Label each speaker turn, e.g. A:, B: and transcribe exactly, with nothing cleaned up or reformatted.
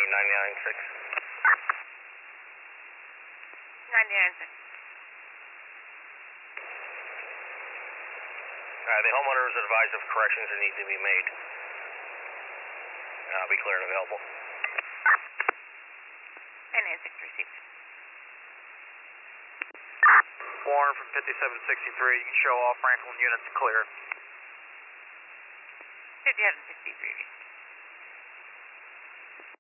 A: ninety-nine six.
B: ninety-nine six.
A: Uh, the homeowner is advised of corrections that need to be made. I'll be clear and available.
B: ninety-nine six received.
C: Warren from fifty-seven sixty-three, you can show all Franklin units clear.
B: fifty-seven sixty-three.